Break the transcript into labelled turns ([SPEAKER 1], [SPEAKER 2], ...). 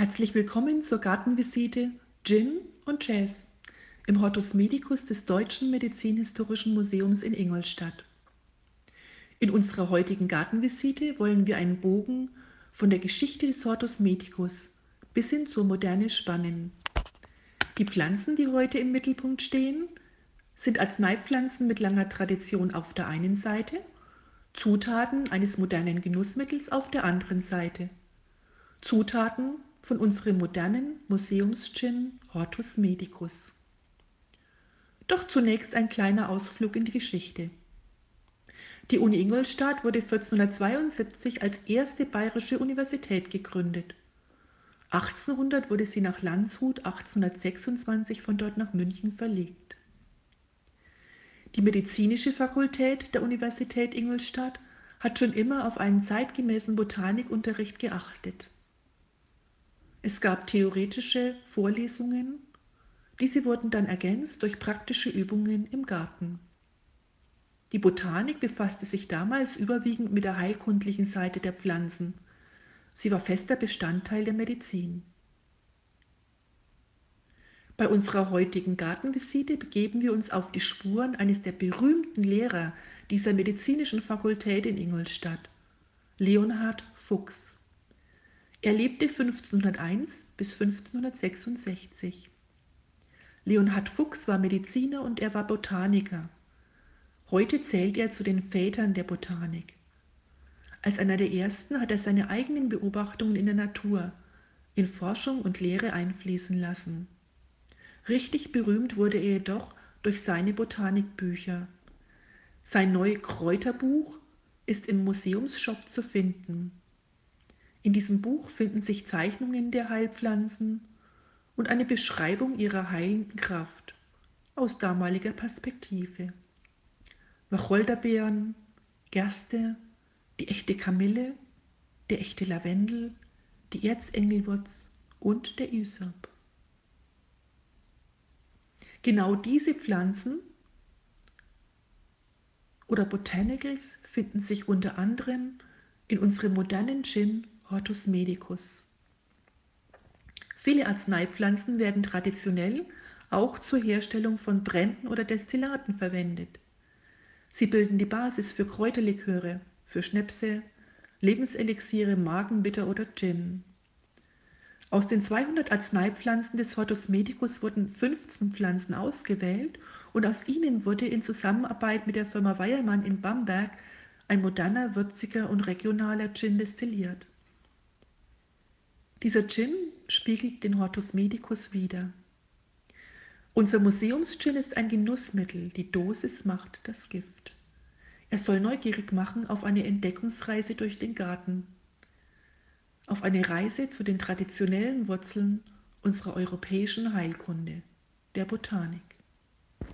[SPEAKER 1] Herzlich willkommen zur Gartenvisite Gin und Jazz im Hortus Medicus des Deutschen Medizinhistorischen Museums in Ingolstadt. In unserer heutigen Gartenvisite wollen wir einen Bogen von der Geschichte des Hortus Medicus bis hin zur Moderne spannen. Die Pflanzen, die heute im Mittelpunkt stehen, sind Arzneipflanzen mit langer Tradition auf der einen Seite, Zutaten eines modernen Genussmittels auf der anderen Seite. Zutaten von unserem modernen Museums-Gin Hortus Medicus. Doch zunächst ein kleiner Ausflug in die Geschichte. Die Uni Ingolstadt wurde 1472 als erste bayerische Universität gegründet. 1800 wurde sie nach Landshut, 1826 von dort nach München verlegt. Die medizinische Fakultät der Universität Ingolstadt hat schon immer auf einen zeitgemäßen Botanikunterricht geachtet. Es gab theoretische Vorlesungen, diese wurden dann ergänzt durch praktische Übungen im Garten. Die Botanik befasste sich damals überwiegend mit der heilkundlichen Seite der Pflanzen. Sie war fester Bestandteil der Medizin. Bei unserer heutigen Gartenvisite begeben wir uns auf die Spuren eines der berühmten Lehrer dieser medizinischen Fakultät in Ingolstadt, Leonhard Fuchs. Er lebte 1501 bis 1566. Leonhard Fuchs war Mediziner und er war Botaniker. Heute zählt er zu den Vätern der Botanik. Als einer der ersten hat er seine eigenen Beobachtungen in der Natur in Forschung und Lehre einfließen lassen. Richtig berühmt wurde er jedoch durch seine Botanikbücher. Sein Neukräuterbuch ist im Museumsshop zu finden. In diesem Buch finden sich Zeichnungen der Heilpflanzen und eine Beschreibung ihrer heilenden Kraft aus damaliger Perspektive. Wacholderbeeren, Gerste, die echte Kamille, der echte Lavendel, die Erzengelwurz und der Ysop. Genau diese Pflanzen oder Botanicals finden sich unter anderem in unserem modernen Gin Hortus Medicus. Viele Arzneipflanzen werden traditionell auch zur Herstellung von Bränden oder Destillaten verwendet. Sie bilden die Basis für Kräuterliköre, für Schnäpse, Lebenselixiere, Magenbitter oder Gin. Aus den 200 Arzneipflanzen des Hortus Medicus wurden 15 Pflanzen ausgewählt und aus ihnen wurde in Zusammenarbeit mit der Firma Weyermann in Bamberg ein moderner, würziger und regionaler Gin destilliert. Dieser Gin spiegelt den Hortus Medicus wider. Unser Museumsgin ist ein Genussmittel, die Dosis macht das Gift. Er soll neugierig machen auf eine Entdeckungsreise durch den Garten, auf eine Reise zu den traditionellen Wurzeln unserer europäischen Heilkunde, der Botanik.